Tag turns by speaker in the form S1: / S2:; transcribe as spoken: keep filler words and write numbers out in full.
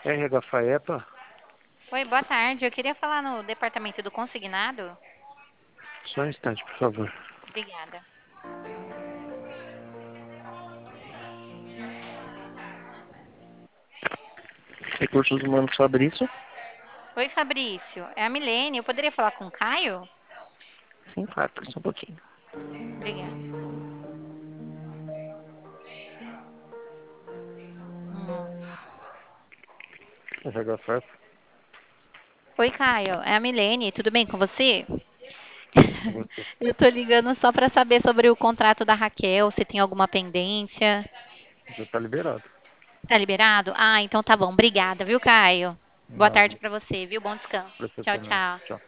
S1: R H Faepa,
S2: Oi, boa tarde. Eu queria falar no departamento do consignado.
S1: só um instante, por favor.
S2: Obrigada.
S1: Recursos Humanos Fabrício?
S2: Oi, Fabrício. É a Milene. Eu poderia falar com o Caio?
S1: Sim, claro, só um pouquinho.
S2: Obrigada. Hum.
S1: R H Faepa,
S2: Oi, Caio. É a Milene. Tudo bem com você?
S1: com você.
S2: Eu tô ligando só para saber sobre o contrato da Raquel, se tem alguma pendência.
S1: Já tá liberado.
S2: Tá liberado? Ah, então tá bom. Obrigada, viu, Caio? Boa
S1: Nada,
S2: tarde para você, viu? Bom descanso.
S1: pra você
S2: Tchau,
S1: também.
S2: tchau.
S1: Tchau.